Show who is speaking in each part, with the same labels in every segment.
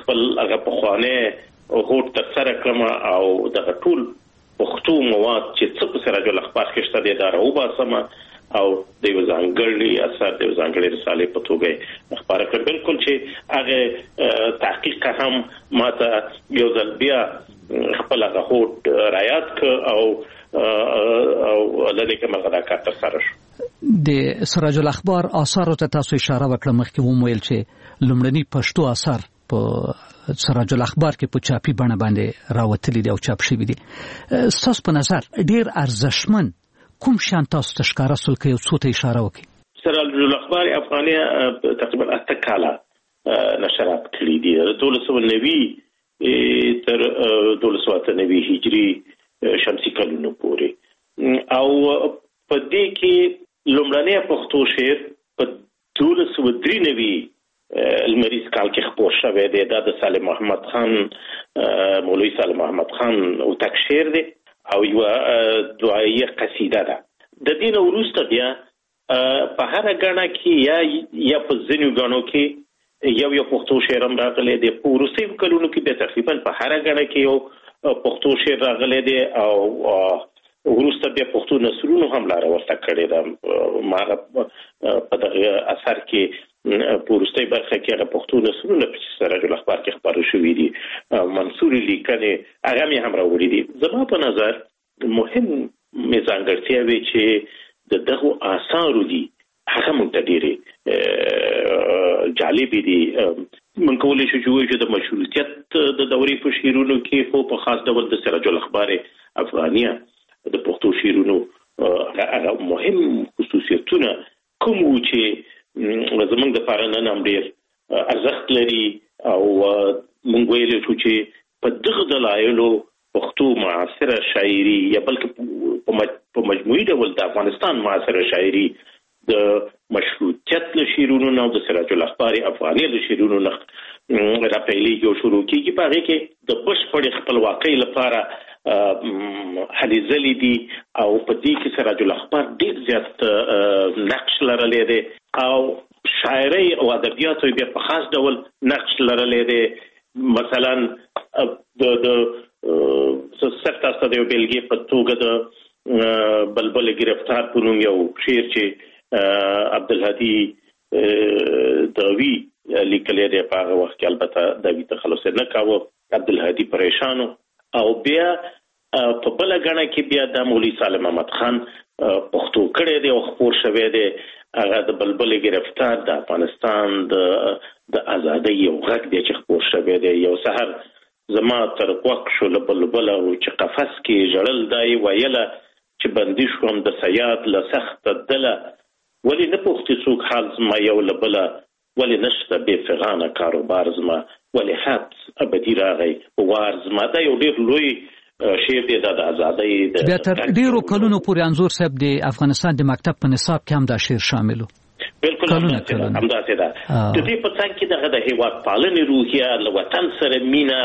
Speaker 1: خپل هغه پخوانه هوټ ترسره کړم او د ټول پښتو مواد چې څه په سراج الاخبار کې شته دي دا راوباسم او د یو ځانګړي اثر د یو ځانګړي رسالې په توګه خبره کړ. بالکل چې هغه تحقیق هم ماته یو ځل بیا خپل هغه هوټ رعایت ک او لدې کومه غدا کار ترسره شو.
Speaker 2: د سراج الاخبار آثارو ته تاسو اشاره وکړه مخکې وویل چې لومړني پښتو آثار په سراج الاخبار کې په چاپی بڼه باندې راوتلي دي او چاپ شوي دي. ستاسو په نظر ډیر ارزښتمن کوم شان تاسو ته ښکاره سول کې یو څه ته اشاره وکړي؟
Speaker 1: سراج الاخبار افغانیه تقریبا 8 کاله نشرات کړي دي 1290 تر 1290 هجری شمسي کلونو پورې او په دې کې لومړنی پښتو شعر په 1293 المریض کال کې خپور شوی دی. دا د صالح محمد خان مولوی صالح محمد خان او تک شعر دی او یو دعایه قصیده ده. د دین وروسته بیا په هر غاڼه کې یا په ځینو غاڼو کې یو پښتو شعر هم راغلی دی. په وروستیو کلونو کې به تقریبا په هر غاڼه کې یو پښتو شعر راغلی دی او وروسته بیا پښتو نثرونو هم لاره ورته کړې ده. ما په دغه اثر کې په وروستۍ برخه کې هغه پښتو نثرونه په سراج الاخبار کې خپاره شوي دي منثوري لیکنې هغه مې هم راوړي دي. زما په نظر مهم ځانګړتیاوې چې د دغو آثارو دي هغه موږ ته ډېرې جالبې دي. موږ کولی شو چې وایو چې د مشروطیت د دورې په شعرونو کې خو په خاص ډول د سراج الاخبار افغانیه د پښتو شعرونو هغه مهم خصوصیتونه کوم وو چې زمونږ د لپاره نن هم ډېر ارزښت لري او موږ ویلی شو چې په دغه دلایلو پښتو معاصره شاعري یا بلکې په مجموعي ډول د افغانستان معاصره شاعري د مشروطیت له شعرونو نه او د سراج الاخبار افغاني له شعرونو نه راپیلېږي او شروع کېږي. په هغې کې د بشپړې خپلواکۍ لپاره هلې ځلې دي او په دې کې سراج الاخبار ډېر زیات نقش لرلی دی او شاعرۍ او ادبیاتو بیا په خاص ډول نقش لرلی دی. مثلا د سخت تاسو د یو بیلګې په توګه د بلبل گرفتار په نوم یو شعر چې عبدالهادي داوی لیکلی دی په هغه وخت کې البته داوی تخلص نه کاوه عبدالهادي پریشانو او بیا په بل غاڼه کې بیا د مولوی صالح محمد خان پښتو کړی دی او خپور شوی دی. هغه د بلبل گرفتار د افغانستان د ازادۍ یو غږ دی چې خپور شوی دی. یو سحر زما تر کوک شو له بلبله او چې قفس کې ژړل دی ویله چې بندي شوم د سیاد له سخته دله ولې نه پوښتې څوک حال زما یو له بله ولې نشته بې فغانه کاروبار زما ولې حبس ابدي راغی وار زما. دا یو ډېر لوی شعر دی د ازادۍ
Speaker 2: بیا تر ډېرو کلونو پورې انځور صاحب د افغانستان د مکتب په نصاب کې هم دا شعر شامل و.
Speaker 1: بالکل همداسې ده. د دې په څنګ کې دغه د هېواد پالنې روحیه له وطن سره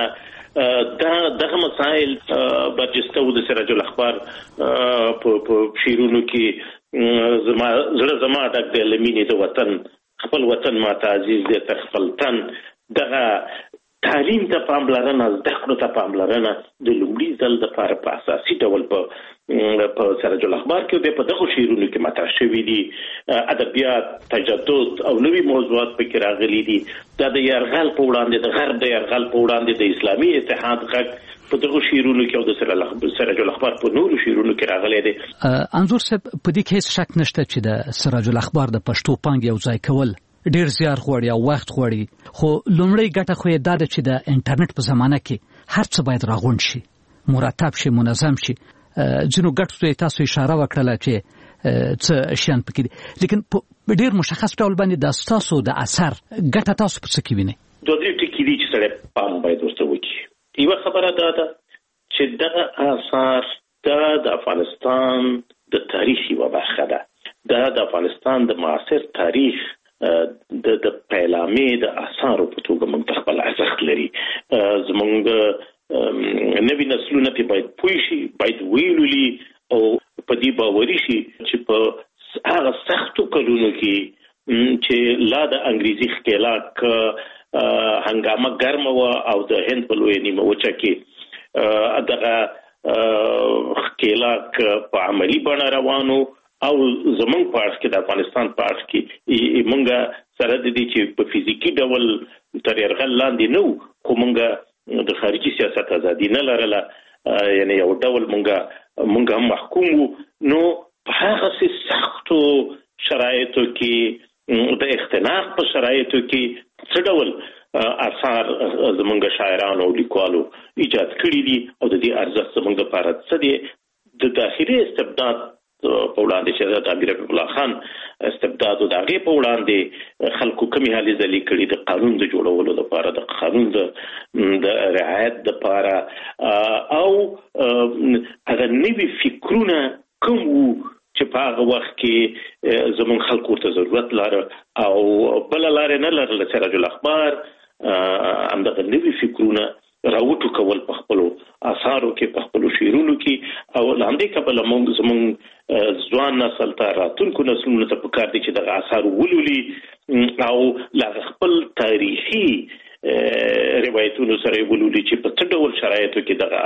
Speaker 1: مینه دغه مسایل برجسته و د سراج الاخبار په شعرونو کې. زما ډک دی له مینې د وطن خپل وطن ماته عزیز دی تر خپل تن. دغه تعلیم ته پاملرنه زده کړو ته پاملرنه د لومړي ځل دپاره په اساسي ډول په سراج الاخبار کې په دغو شعرونو کې مطرح شوي دي. ادبیات تجدد او نوي موضوعات پکې راغلي دي. دا د یرغل په وړاندې د غرب د یرغل په وړاندې د اسلامي اتحاد غږ په دغو شعرونو کې او د سراج الاخبار په نورو شعرونو کې راغلی دی.
Speaker 2: انځور صاحب په دې کې هیڅ شک نشته چې د سراج الاخبار د پښتو پانګې یو ځای کول ډیر زیار غواړي او وخت غواړي خو لومړی ګټه خو یې دا ده چې د انټرنیټ په زمانه کې هر څه باید راغونډ شي مرتب شي منظم شي. ځینو ګټو ته تاسو اشاره وکړله چې څه شیان پکې دي لیکن په ډیر مشخص ډول باندې د ستاسو د اثر ګټه تاسو په څه کې وینئ؟
Speaker 1: دوه درې ټکي دي چې سړی پام باید ورته وکړي. یوه خبره دا ده چې دغه اثار دا د افغانستان د تاریخ یوه برخه ده. دا د افغانستان د معاصر تاریخ د پیلامې د اثارو په توګه موږ ته خپل ارزښت لري. زموږ نوي نسلونه پرې باید پوه شي باید ویلولي او په دې باوري شي چې په هغه سختو کلونو کې چې لا د انګریزي ښکېلاک هنګامه ګرمه و او د هند په لوی نیمه وچه کې دغه ښکېلاک په عملی بڼه روانو او زمونږ په اړه کې د افغانستان په اړه کې مونږ سره د دې چې په فزیکی ډول تر یرغل لاندې نه خو مونږ د خارجي سیاست ازادي نه لرله یعنی یو ډول مونږ هم محکوم وو نو په هغه سختو شرایطو کې د اختناق په شرایطو کې څه ډول اثار زمونږ شاعرانو او لیکوالو ایجاد کړي دي او د دې ارزښت زمونږ لپاره څه دی د داخلي استبداد په وړاندې چې د امیر حبیب الله خان استبداد او د هغې په وړاندې خلکو کمې هلې ځلې کړي د قانون د جوړولو لپاره د قانون د رعایت لپاره او هغه نوي فکرونه کوم وو چې په هغه وخت کې زمونږ خلکو ورته ضرورت لاره او بله لارې نه لرله سراج الاخبار همدغه نوي فکرونه راوټو کول په خپلو اثارو کې په خپلو شعرونو کې او له همدې کبله زمونږ ځوان نسل ته راتلونکو نسلونو ته پکار دي چې دغه اثار ولولي او له خپل تاریخي روایتونو سره ولولي چې په څه ډول شرایطو کې دغه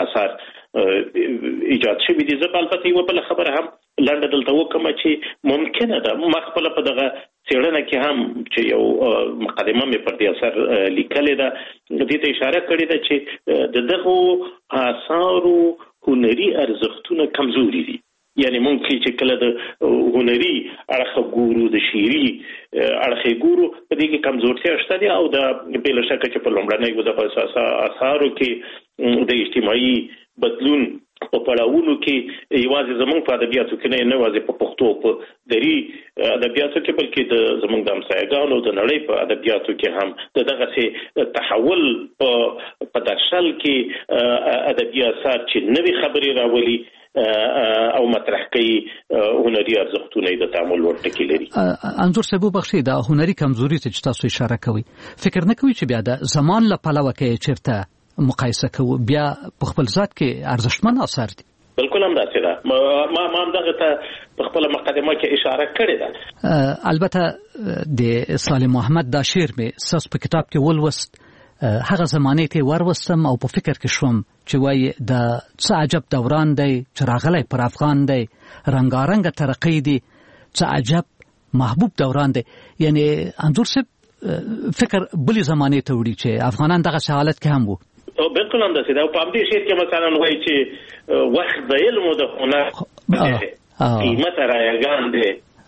Speaker 1: اثار ایجاد شوي دي. زه البته یوه بله خبره هم لنډه دلته وکړم چې ممکنه ده ما خپله په دغه څېړنه کې هم چې یو مقدمه مې پر دې اثر لیکلې ده دې ته اشاره کړې ده چې د دغو اثارو هنري ارزښتونه کمزوري دي یعنی ممکن چې کله د هنري اړخ ګورو د شعري اړخ ګورو په دې کې کمزورتیا شته دي او د بل شک چې په لومړنۍ د اثارو کې د اجتماعي بدلون په پړاوونو کې یوازې زمونږ په ادبیاتو کې نه یوازې په پښتو په دري ادبیاتو کې بلکې د زمونږ د همسایګانو د نړۍ په ادبیاتو کې هم دغسې تحول په درشل کې ادبي اثار چې نوې خبرې راولي او مطرح کوي هنري ارزښتونه د تعامل ورټکي لري.
Speaker 2: انظور صاحب بخښي د هنري کمزوري ته چې تاسو اشاره کوي فکر نه کوي چې بیا د زمان له پلوه کې چیرته مقایسه کوو بیا په خپل ذات کې ارزښتمن اثر دي؟
Speaker 1: بالکل هم داسې ده ما هم دغه ته په خپله مقدمه کې اشاره کړې ده.
Speaker 2: البته د سالم محمد دا شعر مې ساس په کتاب کې ولوست هغه زمانې ته وروستم او په فکر کې شوم چې وایي د څه عجب دوران دی چې راغلی پر افغان دی رنګارنګه ترقی دی څه عجب محبوب دوران دی یعنی انظور صاحب فکر بلی زمانې ته وړي چې افغانان دغه حالت کې هم وو.
Speaker 1: بالکل هم داسې ده او په همدې شعر کې مثلا وایي چې وخت د علم او د هنر قیمت رایګان دی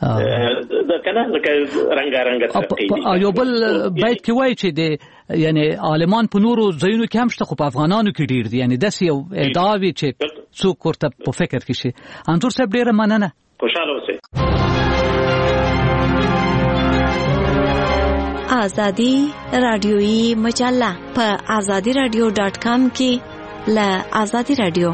Speaker 1: د کنه لکه رنګارنګه ترقی دی.
Speaker 2: یو بل بیت کې وایي چې د یعنی عالمان په نورو ځایونو کې هم شته خو په افغانانو کې ډیر دي یعنی داسې یو ادعا وي چې څوک ورته په فکر کې شي. انظور صاحب ډیره مننه.
Speaker 1: خوشاله اوسئ.
Speaker 3: آزادی رادیویی مجله په azadiradio.com کې له آزادی رادیو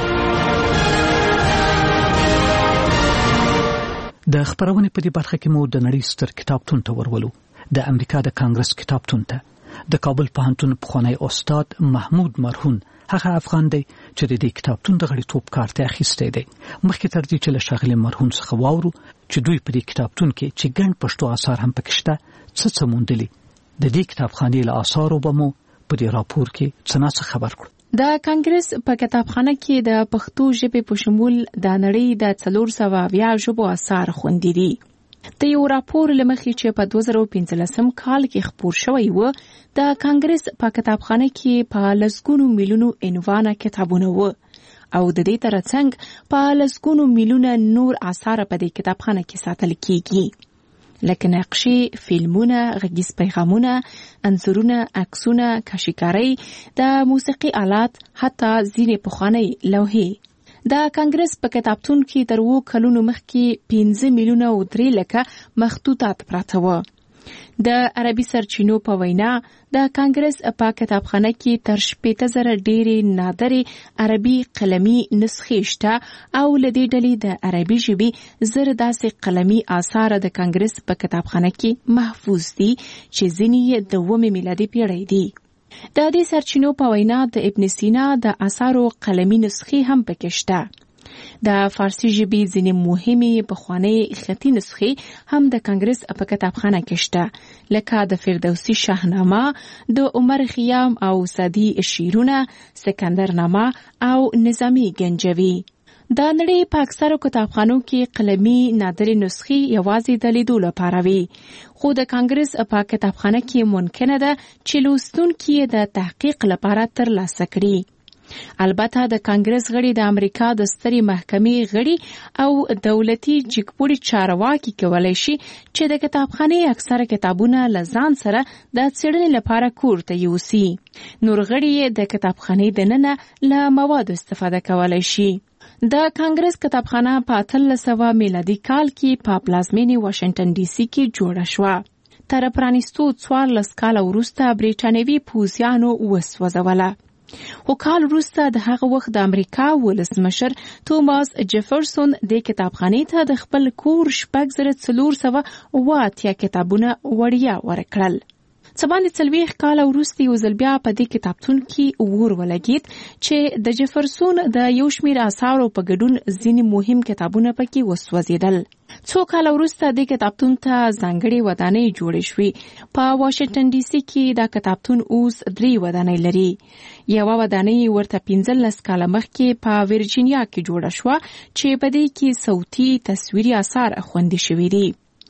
Speaker 2: د خبرونې په دې برخه کې مو د نړۍ ستر کتابتون ته ورولو د امریکا د کانګرس کتابتون ته د کابل پوهنتون پخوانی استاد محمود مرهون هغه افغان دی چې د دې کتابتون د غړیتوب کارت اخیستی دی. مخکې تر دې چې له ښاغلي مرهون څخه واورو چې دوی په دې کتابتون کې چې ګڼ پښتو اثار هم پکې شته څه موندلي د دې کتابخانې له اثارو به مو په دې راپور کې څه نه خبر کړو.
Speaker 4: د کانګرس په کتابخانه کې د پښتو ژبې په شمول د نړۍ د 420 ژبو اثار خوندي دي. د یو راپور لمخې چې په 2015 کال کې خپور شوی و د کانګرس په کتابخانه کې په لسګونو میلیونو عنوانه کتابونه و او د دې ترڅنګ په لسګونو میلیونه نور اثار په دې کتابخانه کې ساتل کیږي لکه نقشې، فلمونه، غږیز پیغامونه، انځورونه، عکسونه، کشیکاری، د موسیقي آلات، حتی ځینې پخوانۍ لوحې. د کانګرس په کتابتون کې تر 2 کلونو مخکې 15 میلیونه او 3 لکه مخطوطات پراته و. د عربي سرچینو په وینا د کانګرس په کتابخانه کې تر 80,000 ډېرې نادرې عربي قلمي نسخې شته او له دې ډلې د عربي ژبې زر داسې قلمي آثار د کانګرس په کتابخانه کې محفوظ دي چې ځینې د 2 میلادي پیړۍ دي. د دې سرچینو په وینا د ابن سینا د آثارو قلمي نسخې هم پکې شته. د فارسي ژبې ځینې مهمې پخوانۍ خطي نسخې هم د کانګرس په کتابخانه کې شته، لکه د فردوسي شاهنامه، د عمر خیام او سعدي شعرونه، سکندرنامه او نظامی گنجوي. د نړۍ په اکثرو کتابخانو کې قلمي نادرې نسخې یوازې د لیدو لپاره وي، خو د کانګرس په کتابخانه کې ممکنه ده چې لوستونکي د تحقیق لپاره ترلاسه کړي. البته د کانګرس غړي د امریکا د سترې محکمې غړي او دولتي جګپوړي چارواکي کولای شي چې د کتابخانې اکثره کتابونه له ځان سره د څېړنې لپاره کور ته یوسي. نور غړي د کتابخانې دننه له موادو استفاده کولای شي. د کانګرس کتابخانه په 1300 میلادي کال کې په پلازمینې واشنگټن ډي سي کې جوړه شوه. تر پرانیستو 14 کاله وروسته بریټانوي پوځیانو وسوځوله. خو کال وروسته د هغه وخت د امریکا ولسمشر توماس جیفرسون د کتابخانې ته د خپل کور 6480 کتابونه وړیا ورکړل. څه باندې 40 کاله وروسته یو ځل بیا په دې کتابتون کې اور ولګېد چې د جیفرسون د یو شمېر آثارو په ګډون ځینې مهم کتابونه پکې وسوځېدل. څو کاله وروسته د کتابتون ته ځانګړې ودانۍ جوړې شوې. په واشنگټن ډي سي کې دا کتابتون اوس 3 ودانۍ لري. یوه ودانۍ ورته 15 کاله مخکې په ورجینیا کې جوړه شوه چې په دې کې صوتي تصویري آثار خوندي شوي دي.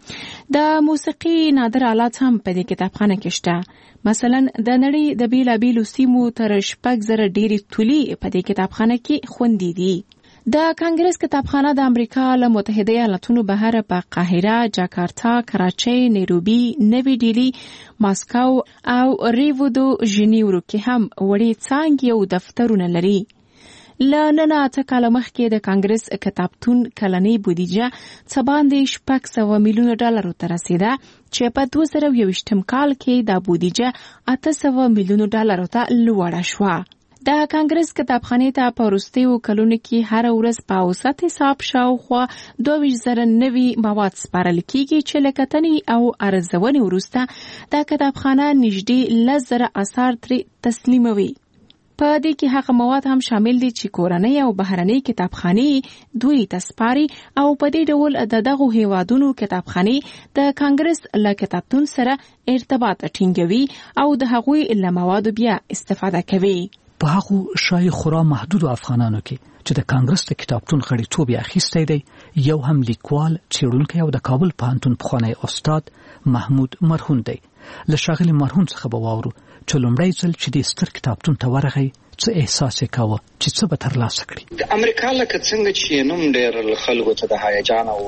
Speaker 4: د موسیقي نادر آلات هم په دې کتابخانه کې شته. مثلا د نړۍ د بیلابیلو سیمو تر 6000 ډېرې تولي په دې کتابخانه کې خوندي دي. د کانګرس کتابخانه د امریکا له متحده ایالاتونو بهر په قاهره، جاکارتا، کراچۍ، نیروبي، نوي ډیلی، ماسکو او ریو دو ژنیورو کې هم وړې څانګې او دفترونه لري. له نن 8 کاله مخکې د کانګرس کتابتون کلنۍ بودیجه څه باندې $600 میلیونه ته رسیده چې په 2021 کال کې دا بودیجه $800 میلیونه ته لوړه شوه. د کانګرس کتابخانې ته په وروستیو کلونو کې هر ورځ په اوسط حساب شاوخوا 22,000 نوي مواد سپارل کیږي چې له کتنې او ارزونې وروسته دا کتابخانه نږدې 10,000 اثار ترې تسلیموي. په دې کې هغه مواد هم شامل دي چې کورنۍ او بهرنۍ کتابخانې دوی تسپاري او په دې ډول د دغو هیوادونو کتابخانې د کانګرس له کتابتون سره ارتباط ټینګوي او د هغوی له موادو بیا استفاده کوي.
Speaker 2: په هغو شای خورا محدود افغانانو کې چې د کانګرس د کتابتون غړیتوب یې اخیستی دی، یو هم لیکوال، څېړونکی او د کابل پوهنتون پخوانی استاد محمود مرهون دی. له ښاغلي مرهون څخه به واورو چې لومړی ځل چې د ستر کتابتون ته ورغی څه احساس یې کاوه چې څه به ترلاسه کړي.
Speaker 5: د امریکا لکه څنګه چې نوم ډېر خلکو ته د هیجان او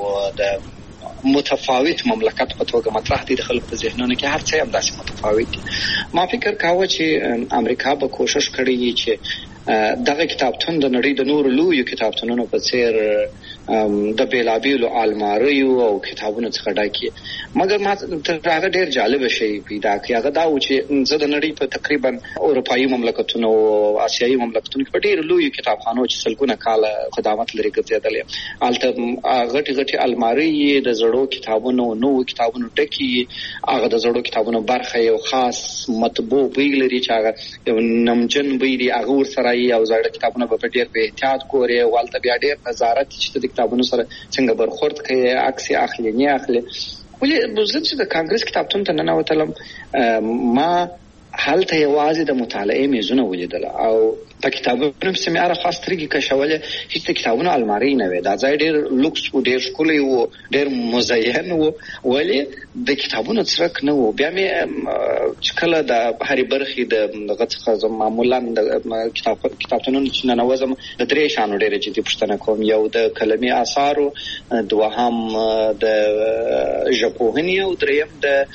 Speaker 5: د متفاوت مملکت په توګه مطرح دي د خلکو په ذهنونو کې، هر څه هم داسې متفاوت دي. ما فکر کاوه چې امریکا به کوشش کړی چې دغه کتابتون د نړۍ د نورو لویو کتابتونونو په څیر د بیلابیلو الماریو او کتابونو څخه ډکي، مګر ما تر هغه ډېر جالب شی پیدا کړ. هغه دا و چې زه د نړۍ په تقریبا اروپایي مملکتونو او آسیایي مملکتونو کې په ډېر لویو کتابخانو چې سلګونه کاله خدمات لري ګرځېدلې، هلته غټي غټي الماری د زړو کتابونو نوو کتابونو ډکي، هغه د زړو کتابونو برخه یو خاص مطبوع بوی لري چې هغه یو نمجن بوی دی، هغه ورسره او زړه کتابونه په ډېر په احتیاط ګوري، والته بیا ډېر نظارت چې د کتابونو سره څنګه برخورد کوي، عکس اخلي نه اخلي. ولې زه چې د کانګرس کتابتون ته ننوتلم ما هلته یوازې د مطالعې میزونه ولیدل او په کتابونو پسې مې هره خاص سترګې کشولې، هیڅ د کتابونو المارۍ نه وې. دا ځای ډېر لوکس و، ډېر ښکلی و، ډېر مزین و، ولې د کتابونو څرک نه و. بیا مې چې کله د هرې برخې د دغه څخه معمولا د کتابتونونو چې ننوځم د 3 شیانو ډېره جدي پوښتنه کوم. یو د کلمي آثارو، دوهم د ژبپوهنې او دریم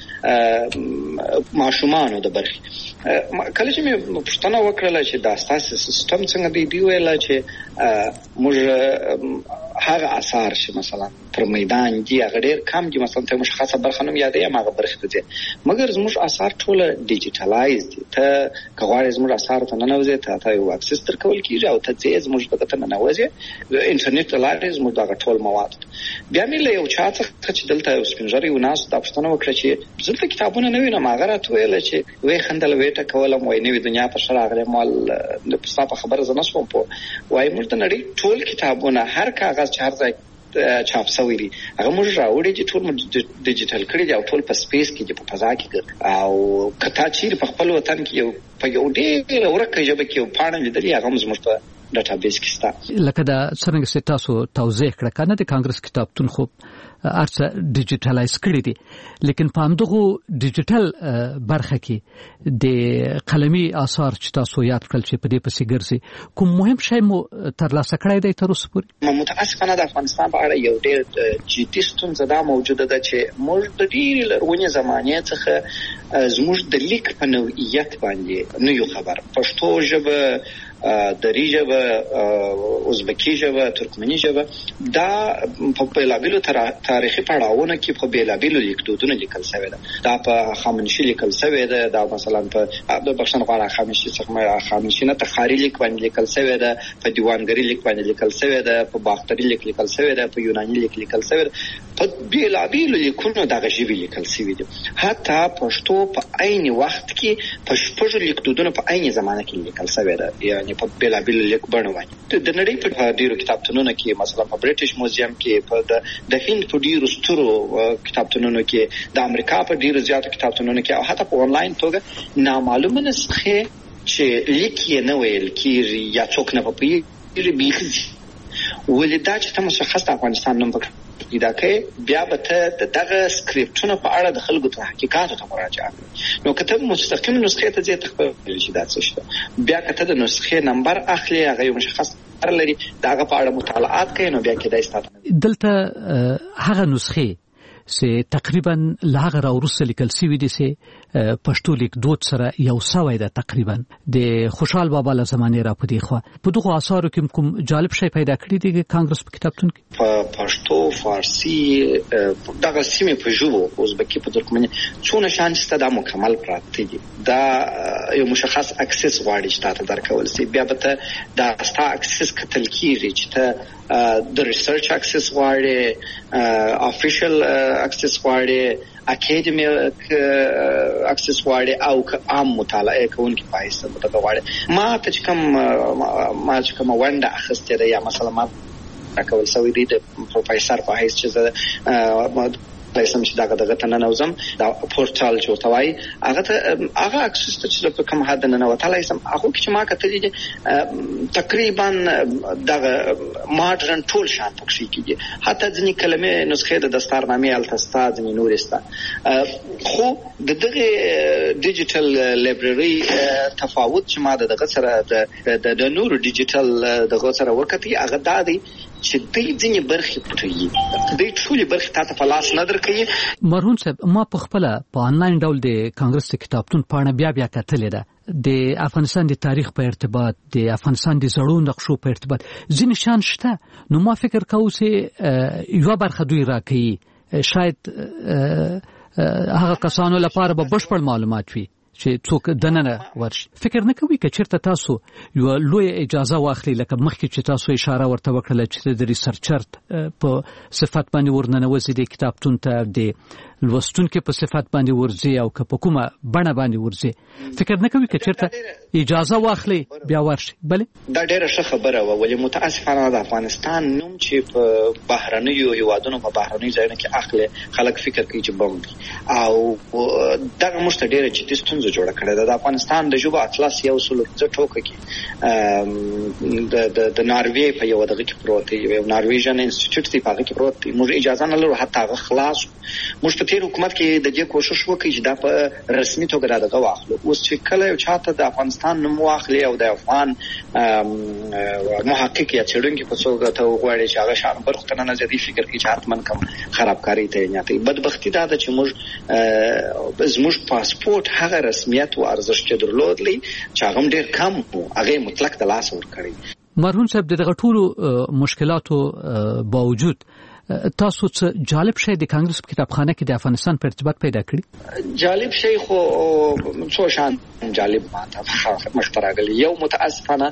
Speaker 5: د ماشومانو د برخې. کله چې مې پوښتنه وکړله چې دا ستاسو سیستم څنګه دی ویل چې موږ هغه آثار چې مثلا پر میدان دي هغه ډېر کم دي، مثلا ته مشخصه برخه نوم یادې یم هغه برخه ته مګر زموږ آثار ټول ډیجیټلایز دي. ته کغواړې زموږ آثار ته نه نوځي ته یو اکسس تر کول کیږي او ته یې زموږ دغه ته نه نوځي انټرنیټ لارې زموږ دغه ټول مواد. بیا مې له یو چا څخه چې دلته یو سپینږیری و ناس دا پوښتنه وکړه چې زه کتابونه نه وینم، هغه راته ویل چې وې خندل وې ټه کولم وای نوې دنیا په شر راغله مال د په خبره زنه شوم په وای موږ د نړۍ ټول کتابونه هر کاغذ چې هر ځای چاپ شوی دي هغه موږ راوړي چې ټول ډیجیټل کړی دي او ټول په سپیس کې دي په فضا کې او کته چې په خپل وطن کې یو په یو ډېر ورکه ژبه کې یو پاڼه لیدلې هغه موږ په ډاټابیس کې ستا
Speaker 2: لکه دا څنګه چې تاسو توضیح کړه کنه د کانګرس کتابتون خو ارڅ ډیجیټلایز کړی دي، لیکن په همدغه ډیجیټل برخه کې د قلمي آثار چې تاسو یاد کړل چې په دې پسې ګرځي کوم مهم شی مو ترلاسه کړی دی تر اوسه پورې؟
Speaker 5: متاسفانه د افغانستان په اړه یو ډېر جدي ستونزه دا موجوده ده چې موږ د ډېرې لرغونې زمانې څخه زموږ د لیک په نوعیت باندې نه یو خبر. پښتو ژبه، دری ژبه، ازبکی ژبه، ترکمنی ژبه دا په بېلابېلو تاریخي پړاوونو کې په بېلابېلو لیکدودونو لیکل شوی ده. دا په خامنشي لیکل شوی ده، دا مثلا په د بخښنه غواړم خامنشي څخه خامنشي نه تخاري لیک باندې لیکل شوی ده، په دیوانګری لیک باندې لیکل شوی ده، په باختري لیک لیکل شوی ده، په یوناني لیک لیکل شوی ده، په بېلابېلو لیکونو دغه ژبې لیکل شوی دي. حتی پښتو په عین وخت کې په شپږ لیکدودونو په عین زمانه کې لیکل شوی ده، یعنی په بېلابېلو لیک بڼو باندې. د نړۍ په ډیرو کتابتونونو کې مثلا په برټش موزیم کې، په د هند په ډیرو سترو کتابتونونو کې، د امریکا په ډیرو زیاتو کتابتونونو کې او حتی په آنلاین توګه نامعلومه نسخه چې لیک یې نه ویل کېږي یا څوک نه پوهېږي بیخي ولیدا چې ته مشخص د افغانستان نوم وکړه پیدا کوي، بیا به ته دغه سکریپټونه په اړه د خلکو تحقیقاتو ته مراجعه کوي. نو که ته مستقیم نسخې ته ځې ته خپل شي دا څه شته، بیا که ته د نسخې نمبر اخلي هغه یو مشخص لري دغه په اړه مطالعات کوي، نو بیا کېدای ستاسو
Speaker 2: دلته هغه نسخې چې تقریبا لاغه راورسته لیکل شوی دي چې پښتو لیک دود سره یو سوی ده تقریبا د خوشحال بابا له زمانه را پدې خو په دغه آثارو کې کوم جالب شی پیدا کړی دی کانګرس په کتابتون کې؟
Speaker 5: په پښتو، فارسی، دغه سیمه په ژبو ازبکی، په ترکمني څونه شان چې دا مکمل پراته دي. دا یو مشخص اکسس غواړي چې تاسو درکول سي، بیا به ته دا ستا اکسس کتل کیږي چې ته د ریسرچ اکسس غواړي، افیشل اکسس غواړي، اکیډمیک اکسس غواړي او عام مطالعه کوونکي پایسته متغواړي. ما ته کوم ونده اخستې ده یا مثلا ما راکول سوی دی د پروفیسور په حیث چې لایسم چې دغه ته نه نوزم دا پورتال جوړوي هغه اکسس ته چې په کوم حد نه وته لایسم هغه چې ما کتلې تقریبا دغه ماډرن ټول شان پکې کیږي، حتی ځینې کلمې نسخې د دستارنامې التستا ځینې نورستا. خو دغه ډیجیټل لایبرری تفاوت چې ما دغه سره د نورو ډیجیټل دغه سره وکړي هغه دا دی چې دې ځینې برخې پټوي، دې ټولې برخې تاسو په لاس نه درکوي.
Speaker 2: مرهون صاحب ما په خپل په آنلاین ډول د کانګرس کتابتون پاڼه بیا کتلې ده د افغانستان د تاریخ په ارتباط، د افغانستان د زړو نقشو په ارتباط ځینې شان شته. نو ما فکر کوم چې یو برخه دوی راکړي شاید هغه کسانو لپاره به بشپړ معلومات وي چې څوک دننه ورشي. فکر نه کوي چې چیرته تاسو یو لوی اجازه واخلي لکه مخکې چې تاسو اشاره ورته وکړه چې د ریسرچر په صفات باندې ورننوځي د کتابتون ته د لوستونکو په صفات باندې ورځي او که په کومه بڼه باندې ورځي، فکر نه کوي چې چیرته اجازه واخلي بیا ورشي؟ بله
Speaker 5: دا ډیره ښه خبره و، ولې متاسفانه د افغانستان نوم چې په بهرنیو هیوادونو په بهرنیو ځایونو کې اخلي خلک فکر کوي چې بم دي او دغه موږ ته ډیره جدي ستونزه جوړه کړې ده. د افغانستان د ژبو اطلس یو سلو ټوکه کې د ناروی په یو دغه کې پروت دی، یو نارویژن انسټیټیوټ دی په هغه کې پروت دی. موږ اجازه نه لرو حتی هغه خلاص. موږ په تیر حکومت کې د دې کوشش وکړي چې دا په رسمي توګه راغله واخلو. اوس چې کله یو چاته د افغانستان نوم واخلي او د افغان محقق یا څېړونکي په څوګه ته وغواړي چې هغه شان برخه ته نه ځي، فکر کوي چې حتمن کوم خرابکاری ته نه کوي. بدبختی دا ده چې موږ زموږ پاسپورت هغه رسمیت او ارزښت درلودلی چې هغه ډېر کم وو، هغه مطلق د لاس ور کړی.
Speaker 2: مرحوم صاحب دغه ټولو مشکلاتو باوجود تاسو څه جالب شی د کانګرس په کتابخانه کې د افغانستان په ارتباط پیدا کړی؟
Speaker 5: جالب شی خو څو شان جالب ماته مختراغلی. یو متاسفانه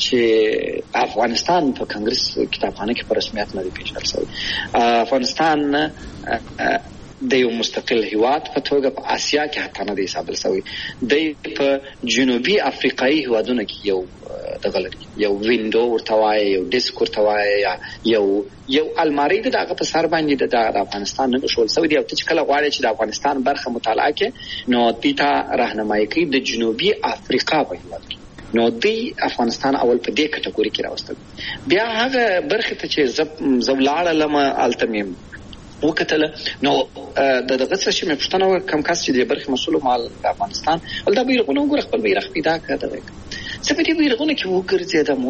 Speaker 5: چې افغانستان په کانګرس کتابخانه کې په رسمیت نه دی پیژندل شوی. افغانستان د یو مستقل هیواد په توګه په آسیا کې حتی نه دی حسابل شوی. د په جنوبي افریقایي هیوادونو کې یو یو وینډو ورته وایي، یو ډیسک ورته وایي، یا یو الماری دغه په سر باندې د افغانستان نه شول شوی دی. او ته چې کله غواړې چې د افغانستان برخه مطالعه کې نو دیتا راهنمایي کوي د جنوبي افریقا په هیواد کې، نو دی افغانستان اول په دې کټګوري کې راوستل. بیا هغه برخه ته چې زولاړه لمه التمیم وکتل نو دغه څه چې مې پښتنه کم کس چې د برخه مسؤل مال افغانستان ول دا بیرغونه وګور خپل بیرغ پیدا کړه. څه په دې بیرغونه کې وګرځیدم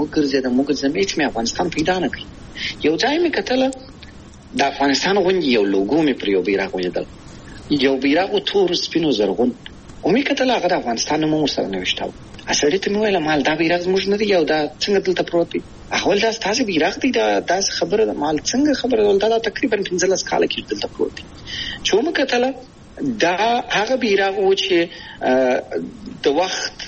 Speaker 5: چې مې افغانستان پیدا نه کړ. یو ځای مې کتل د افغانستان غونډې یو لوګو مې پر یو بیرغ ولیدل، یو بیرغ تور سپینو زرغون، او مې کتل هغه د افغانستان نوم ورسره نوشته و. اصلي ته مې ویل مال دا بیرغ زموږ نه دی او دا څنګه دلته پروت دی؟ اول دا ستاسو بیرغ دی، دا خبره ده. مال څنګه خبره ده؟ دا تقریبا 15 کال کې دلته پروت دی. چې مې کتل دا هغه بیرغ و چې د وخت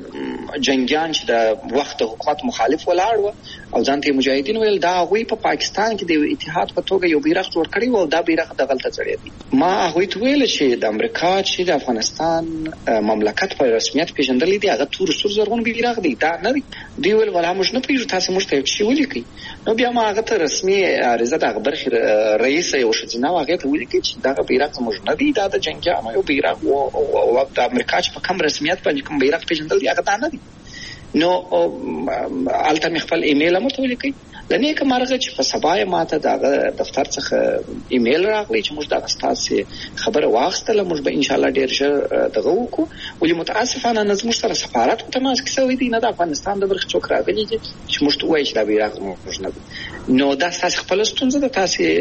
Speaker 5: جنگیان چې د وخت حکومت مخالف ولاړ و او ځانته مجاهدین ویل دا غوي په پاکستان کې د اتحاد په توګه یو بیرغ جوړ کړی و او دا بیرغ د غلطه ځړې دی. ما هغه ته ویل چې د امریکا چې د افغانستان مملکت په رسمیت پیژندلې دی هغه تور سور زرغون بیرغ دی، دا نه دی. دی ویل ولا موږ نه پیژنو، تاسو موږ ته شی ولیکي. نو بیا ما هغه ته رسمي عریضه د برخه رئیس یو شتینه هغه ته ولیکي چې دا بیرغ موږ نه دی، دا د جنگیانو یو بیرغ او د امریکا چې په کوم رسمیت باندې کوم بیرغ پیژندل دی هغه دا نه دی. نو الته مې خپل ایمیل هم ورته ولیکئ. لنې که مرغه چې په سبا یې ماته د دفتر څخه ایمیل راغلی چې موږ دغه ستاسې خبره واخیستله، موږ به انشاءالله ډېر ژر دغه وکړو. ولې متاسفانه نه زموږ سره سفارت په تماس کې شوی دی، نه د افغانستان د برخې څوک راغلي دي چې موږ ته ووایي چې دا بیرغ زموږ نه دی. نو دا ستاسې خپله ستونزه ده،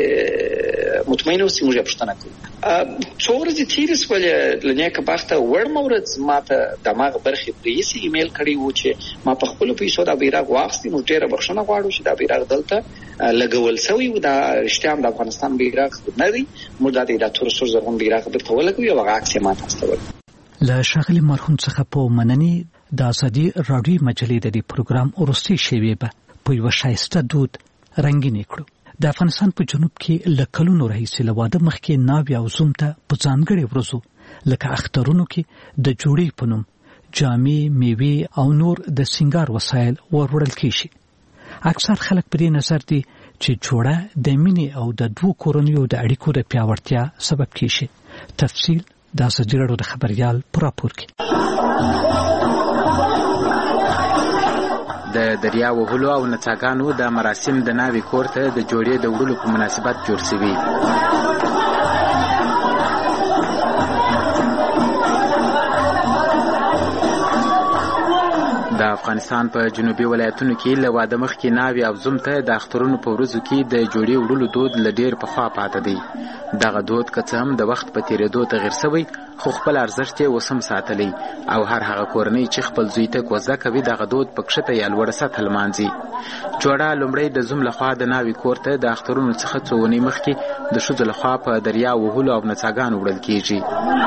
Speaker 5: تاسې مطمئن اوسئ، موږ یې پوښتنه کوو. څو ورځې تېرې شولې له نیکه بخته وړمه ورځ ما ته د هماغه برخې رئیس ایمیل کړی و چې ما په خپلو پیسو دا بیرغ واخیستې، موږ ډېره بخښنه غواړو چې دا بیرغ دلته لګول شوی و، دا رښتیا هم د افغانستان بیرغ نه دی، موږ دا د تور سور زرغون بیرغ درته ولګوي او هغه عکس یې ما ته استول.
Speaker 2: له ښاغلي مرحوم څخه په مننې د ازادي راډیو مجلې د دې پروګرام وروستۍ شیبې به په یوه ښایسته دود رنګینې کړو. د افغانستان په جنوب کې له کلونو راهیسې له واده مخکې ناوې او زوم ته په ځانګړې ورځو لکه اخترونو کې د جوړې په نوم جامې، میوې او نور د سینګار وسایل وروړل کېږي. اکثر خلک په دې نظر دي چې جوړه د مینې او د دوو کورنیو د اړیکو د پیاوړتیا سبب کېږي. تفصیل د ازادي راډیو د خبریال په راپور کې.
Speaker 6: د دریا وهلو او نڅاګانو د مراسم د ناوې کور ته د جوړې د وړلو په مناسبت جوړ شوي. د افغانستان په جنوبي ولایتونو کې له واده مخکې ناوې او زوم ته د اخترونو په ورځو کې د جوړې وړلو دود له ډېر پخوا پاته دی. دغه دود که څه هم د وخت په تېرېدو تغیر شوی، خو خپل ارزښت یې اوس هم ساتلی او هر هغه کورنۍ چې خپل زوی ته کوزده کوي دغه دود په کښته یا لوړه سطحه لمانځي. جوړه لومړی د زوم لخوا د ناوې کور ته د اخترونو څخه څو اونۍ مخکې د ښځو لخوا په دریا وهلو او نڅاګانو وړل کېږي.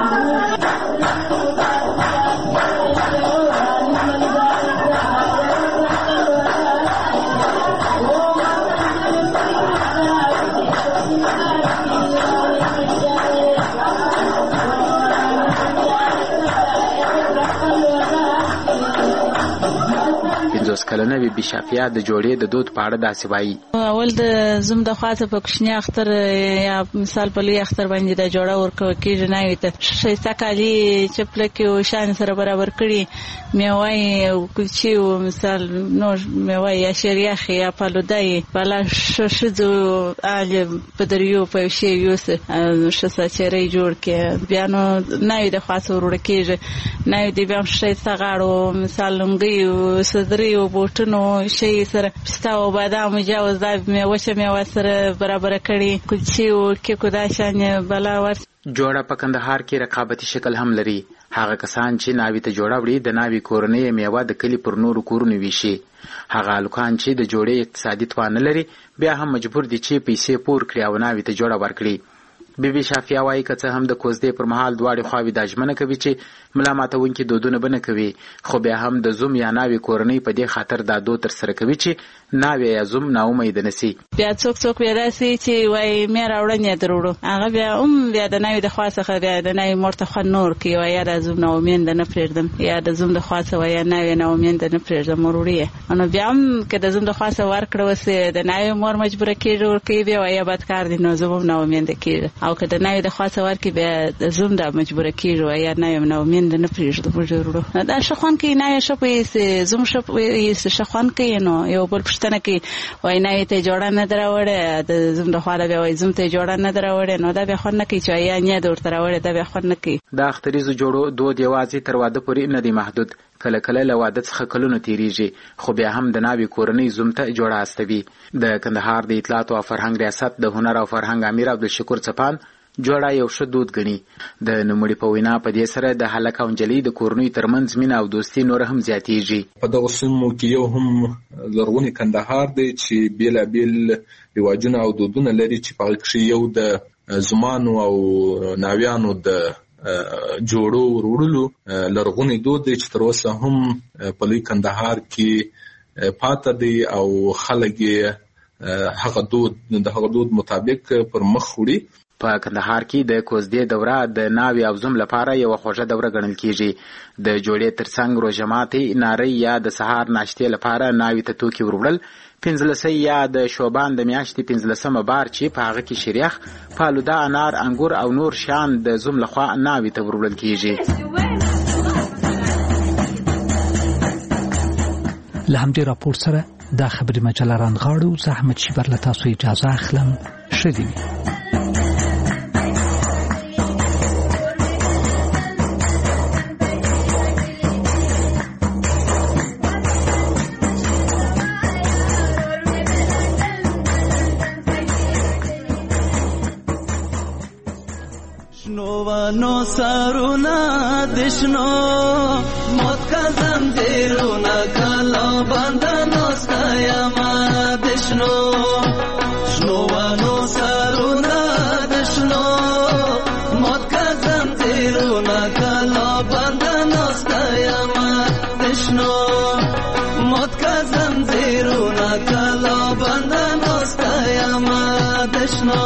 Speaker 6: کلنه بي شافیا د جوړې د دود په اړه داسې وایي.
Speaker 7: اول د زوم د خواته په کوچنی اختر یا مثال په لوی اختر باندې د جوړه ورکو کېږي، نه وي ته ښایسته کالي چپلکې او شان سره برابر کړي، میوای او کلچې او مثال نور میوای یا شریخ یا فالودای بالا ششدو آل په دریو په شی یوس شسا چیرې جوړ کې بیا نو نه وي د خواته ورکو کېږي، نه وي د بیا ښایسته غاړو مثال لنګي او صدري او بوټونو شي سره پستا او بادام جوز دا میوه سره برابر کړي، کلچې او کیکو دا شان بالا ور.
Speaker 6: جوړه په کندهار کې رقابتي شکل هم لري هغه کسان چې ناوې ته جوړه وړي د ناوې کورنۍ میوه د کلي پر نورو کورونو ویشي. هغه هلکان چې د جوړې اقتصادي توان نه لري بیا هم مجبور دي چې پیسې پور کړي او ناوې ته جوړه ورکړي. بیبي شافیه وایي که څه هم د کوزدې پر مهال دواړې خواوې دا ژمنه کوي چې ملا ماتونکي دودونه به نه کوي، خو بیا هم د زوم یا ناوې کورنۍ په دې خاطر دا دود ترسره کوي چې ناوې یا زوم ناامیده نه سي.
Speaker 7: بیا څوک بیا داسې چې وایي مې راوړنې دروړو هغه بیا بیا د ناوې د خوا څخه بیا د ناوې مور ته خوند نه ورکوي، وایي یا د زوم ناامیده نه پرېږدم، یا د زوم د خوا څخه وایي ناوې ناامیده نه پرېږدم وروړي یې. نو بیا هم که د زوم د خوا څخه ورکړه وسې د ناوې مور مجبوره کېږي ورکوي، بیا وایي بدکار دي نو زوم هم ناامیده کېږي. او که د ناوې د خوا څخه ورکړي بیا د زوم دا مجبوره کېږي وایي ناوې ناامیده نه پرېږدم وروړو. دا ښه خوند کوي، ناوې ښه پوهېږي، زوم ښه پوهېږي، ښه خوند کوي. نو یو بل پوښتنه کوي وایي ناوې ته جوړه نه ده راوړې، د زوم د خوا ده بیا وایي زوم ته جوړه نه ده راوړې، نو دا بیا خوند نه کوي چې وایي یا ده ورته راوړې، دا بیا خوند نه کوي.
Speaker 6: د اختریزو جوړو دود یوازې تر واده پورې نه دی محدود، کله کله له واده څخه کلونه تیریږي، خو بیا هم د ناوې کورنۍ زوم ته جوړه استوي. د کندهار د اطلاعات او فرهنګ ریاست د هنر او فرهنګ امیر عبدالشکور څپان جوړه یو ښه دود ګڼي. د نوموړي په وینا په دې سره د هلک او نجلۍ د کورنیو ترمنځ مینه او دوستي نور هم زیاتیږي.
Speaker 8: په دغه سیمو کې یو هم لرغونی کندهار دی چې بیلابیل رواجونه او دودونه لري چې په هغه کې یو د زمانو او ناویانو د جوړو وروړلو لرغونی دود دی چې تر اوسه هم په لوی کندهار کې پاتې دی او خلک هغه دود مطابق پر مخ وړي.
Speaker 6: په کندهار کې د کوزدې دوره د ناوې او زوم لپاره یو خوږه دوره ګڼل کیږي. د جوړې ترڅنګ روژه ماتي، ناري یا د سهار ناشتې لپاره ناوې ته توکي وروړل، 15 یا د شوبان د میاشتې 15 بار چې په هغه کې شریخ، فالوده، انار، انګور او نور شیان د زوم لخوا ناوې ته وروړل کیږي.
Speaker 2: له همدې راپور سره دا خبري مجله رانغاړو. زه احمد شیبر له تاسو اجازه اخلم. ښه دې وي.
Speaker 9: نو سرونا دشنو موت کا زنجیرونا کلا بندنو ستایما دشنو شنو سرونا دشنو موت کا زنجیرونا کلا بندنو ستایما دشنو موت کا زنجیرونا کلا بندنو ستایما دشنو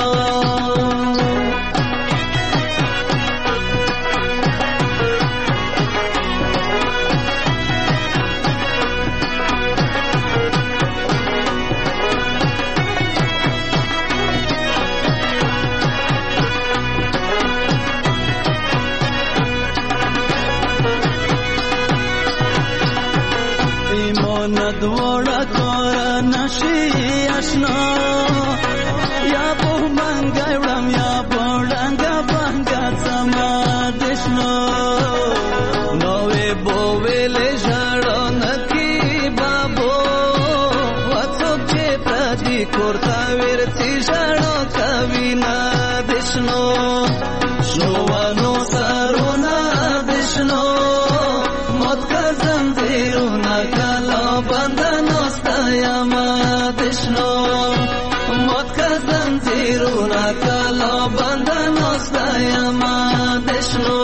Speaker 9: دوڑا کورا نشی اشنا یا بو منگایوڑم یا بوڑنگا بانگا سما دشنو نوے بوویلے جڑو نکی بابو وڅوک چې پردي کورتا ورتی جڑو کوینا دشنو شنو سرونا دشنو موت کا زنجیرونا کلا بندنو ستایما دشنو موت کا زنجیرونا کلا بندنو ستایما دشنو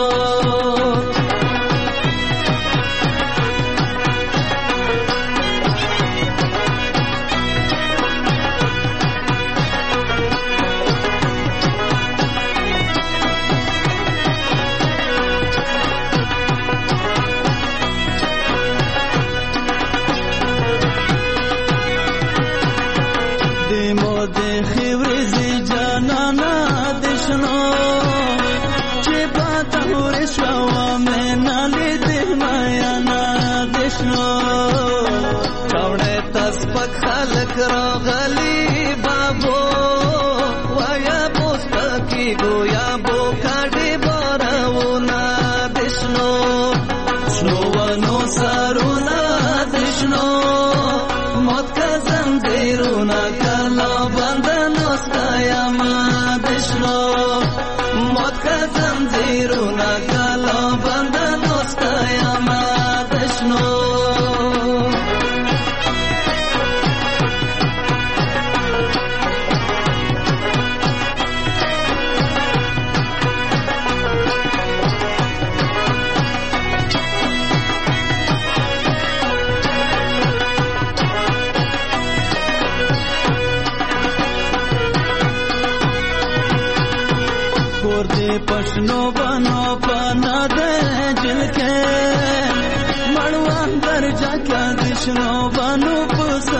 Speaker 9: خلق راغلی بابو ویا پوستکی گویا بو کاډي بارونه دشنو شنو سرونا دشنو موت کا زنجیرونا کلا بندنو ستایما دشنو موت کا زنجیرونا کلا بندنو پښنو بنو پنا دے جل کے مړوان درجا کا دشنو بنو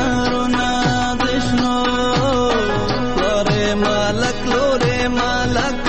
Speaker 9: پسرونا دشنو لورے مالک